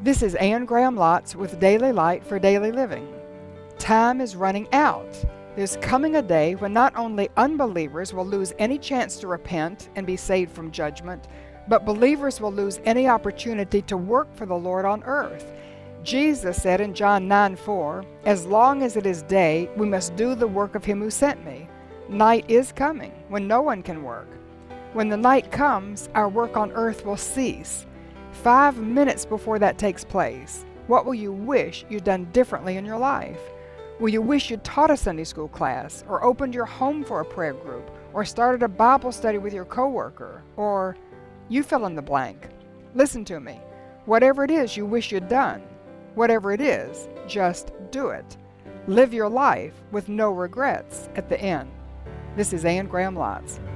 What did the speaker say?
This is Anne Graham Lotz with Daily Light for Daily Living. Time is running out. There's coming a day when not only unbelievers will lose any chance to repent and be saved from judgment, but believers will lose any opportunity to work for the Lord on earth. Jesus said in John 9:4, "As long as it is day, we must do the work of him who sent me." Night is coming when no one can work. When the night comes, our work on earth will cease. 5 minutes before that takes place, what will you wish you'd done differently in your life? Will you wish you'd taught a Sunday school class, or opened your home for a prayer group, or started a Bible study with your coworker, or you fill in the blank? Listen to me. Whatever it is you wish you'd done, whatever it is, just do it. Live your life with no regrets at the end. This is Anne Graham Lotz.